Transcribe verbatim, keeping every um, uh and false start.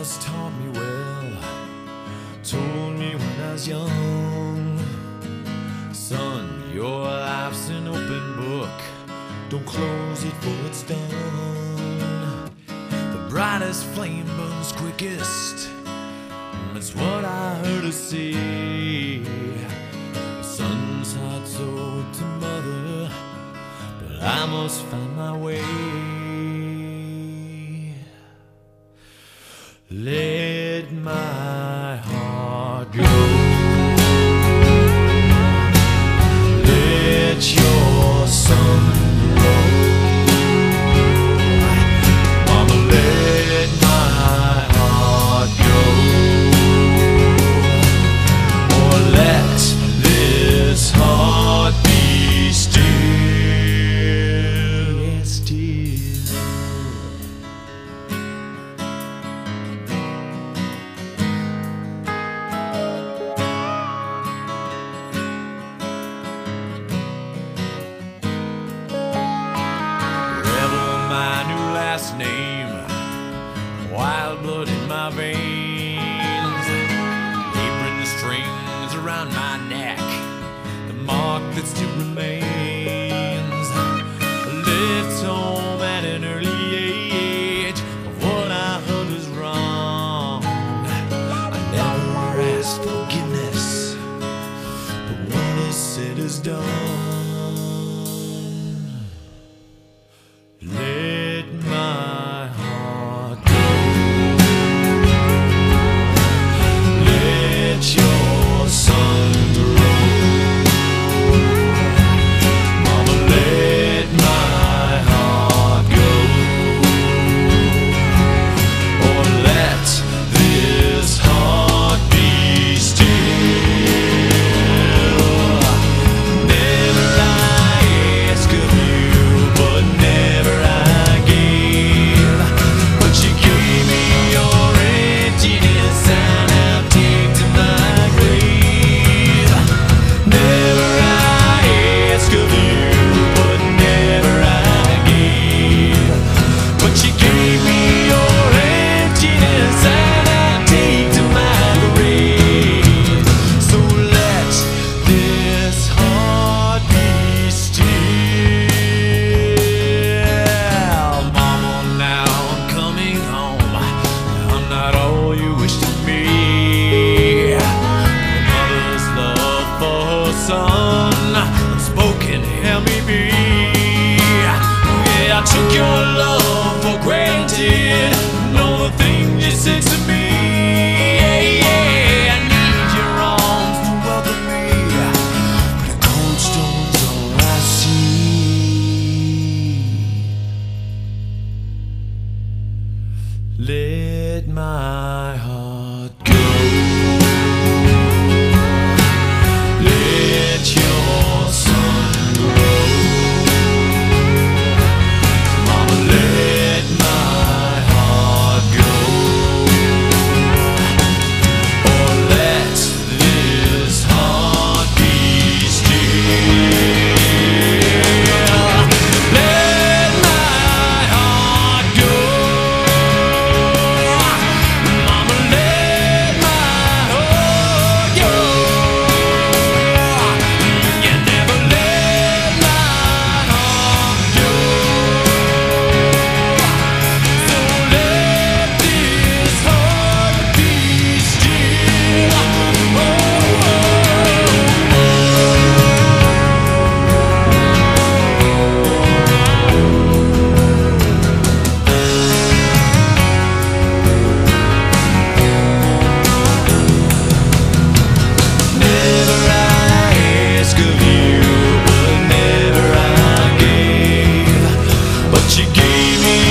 must taught me well, told me when I was young, son, your life's an open book, don't close it for it's done. The brightest flame burns quickest, that's what I heard her say. The son's heart's owed to mother, but I must find my way. Let my heart go. Let your sun grow. Mama, let my heart go. Or let this heart be still. Yes, still. Name, wild blood in my veins, apron strings around my neck, the mark that still remains. Left home at an early age, what I heard was wrong. I never asked forgiveness, but when it's said is done. Let my heart go. Let your sun grow. Mama, let my heart go. Or let this heart be still. Never I ask of you, but never unspoken, help me be. Yeah, I took your love for granted, know the things you said to me. Yeah, yeah, I need your arms to welcome me, but the cold stone's all I see. Let my heart go. Let your sun grow. Mama, let my heart go. Or let this heart be still. Let my heart go. Mama, let my heart go. But you gave me